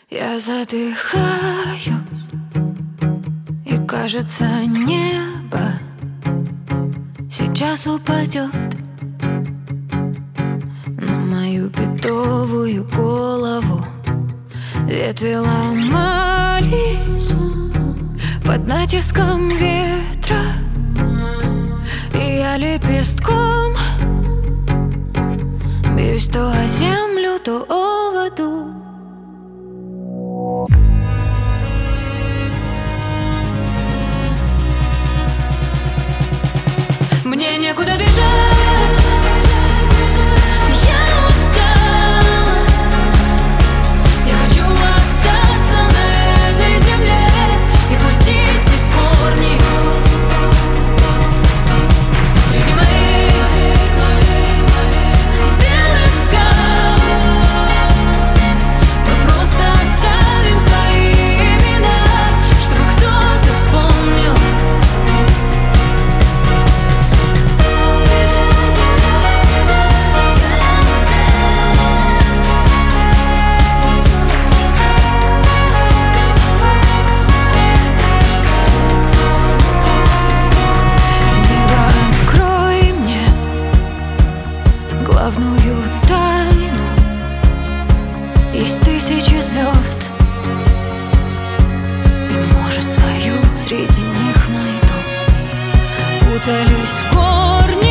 Я задыхаюсь, и кажется, небо сейчас упадет на мою бедовую голову. Ветви ломались под натиском ветра, и я лепестком бьюсь то о землю, то о воду. Мне некуда бежать, я устал. Я хочу остаться на этой земле и пустить здесь корни. Среди моих белых скал мы просто оставим свои имена, чтобы кто-то вспомнил. Главную тайну из тысячи звезд, и, может, свою среди них найду. Путались корни